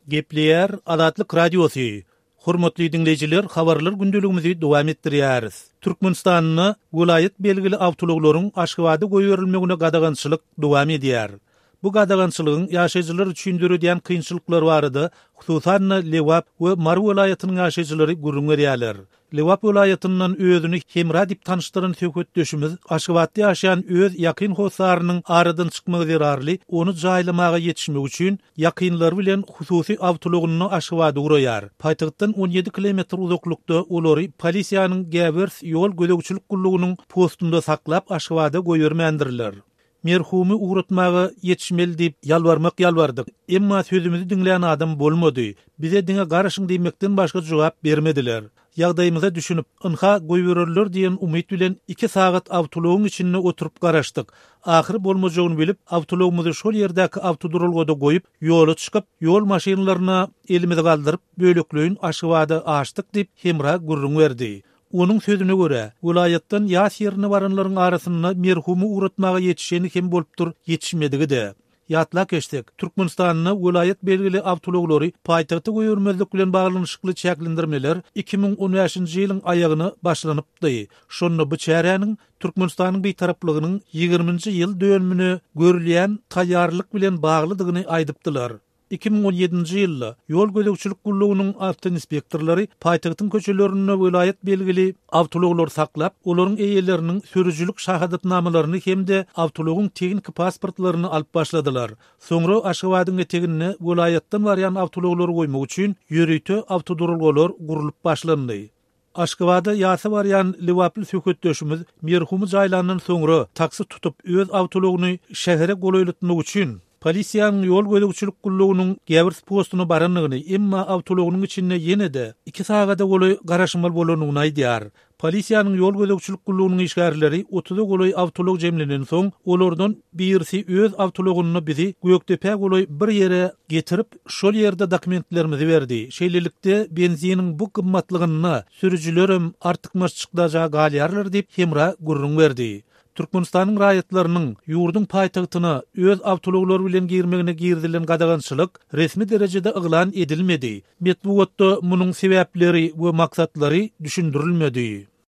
Gepleyer Adatlyk Radiosu. Hormatly dinleyijiler, habarlar gündeligimizi dowam etdirýäris. Türkmenistanyny vilayet belgili awtologlaryň Aşgabatda goýberilmegine gadagançylyk dowam edýär. Bu gadagançylygyň ýaşaýjylar üçin döredýän kynçylyklar barada, hususan Lewap we Mar vilayatynyň ýaşaýjylary gurrun berýärler. Lewap vilayatynyň özüni hemra dip tanışdyran söhbetdeşimiz Aşgabatda ýaşaýan öz ýakyn hosarynyň aradan çykmagy zerarly, onu jaýlamaga ýetişmek üçin ýakynlar bilen hususy awtologyny Aşgabatda guraýar. Paýtagtdan 17 kilometr uzaklykda olary polisiýanyň Gäbers ýol gözegçilik gullugynyň postunda saklap Aşgabatda goýbermendirler. Merhumy uğratmagy ýetişmeli diýip ýalbardyk. Emma sözümizi dinleýän adam bolmady. Bize diňe garaşyň diýmekden başga jogap bermediler. Ýagdaýymyza düşünüp, ynha goýbererler diýen umyt bilen 2 sagat awtologyň içinde oturup garaşdyk. Ahyry bolmajagyny bilip, awtologymyzy şol ýerdäki awtoduralgada goýup, ýola çykyp, ýol maşynalaryna elimizi galdyryp, böleklöýün Aşgabatda açdyk diýip hemra gurrun berdi. Onun sözüne göre, vilayatdan ýas ýerine baranlaryň arasynda merhumy uğratmaga ýetişeni hem bolupdyr, ýetişmedigi de. Ýatla geçdik. Türkmenistanyny vilayet belgili awtologlary paýtagty goýbermezlik bilen baglanyşykly çäklendirmeler 2015-nji ýylyň aýagyny başlanypdy. Şonu bu çäräniň Türkmenistanyň beýtaraplygynyň 20-nji ýyl dönümini görülýän taýýarlyk bilen baglydygyny aýdypdylar. 2017-nji ýylda ýol gözegçilik gullugynyň awto inspektorlary paýtagtyň köçelerini vilayet belgili awtologlar saklap, olaryň eýeleriniň sürüjülük şahadatnamalaryny hemde awtologyň teknik pasportlaryny alyp başladylar. Soňra Aşgabatyň etegine vilayatdan barýan awtologlar goýmak üçin ýörüýte awtoduralgalar gurulyp başlandy. Aşgabatda ýasy barýan Lewaply söhbetdeşimiz merhumy jaýlandan soňra taksi tutup öz awtologyny şähere goýulutmak üçin polisiýanyň ýol gözegçilik gullugynyň Gäbers postuna baranlygyny, emma awtologynyň içinde ýene-de 2 sagada goly garaşmaly bolanyny aýdýar. Polisiýanyň ýol gözegçilik gullugynyň işgärleri 30 goly awtolog jemlenen soň, olardan birisi öz awtologyny bizi Göktepe goly bir ýere getirip, şol ýerde dokumentlerimizi berdi. Şeýlelikde benziniň bu gymmatlygyny sürüjülerim artykmaçykdaja galýarlar diýip hemra gurrun berdi. Türkmenistanyň raýatlarynyň ýurdun paýtagtyna öz awtologlary bilen girmegine girdilen gadagançylyk resmi derejede yglan edilmedi. Metbuatda munyň sebäpleri we maksatlary düşündirilmedi.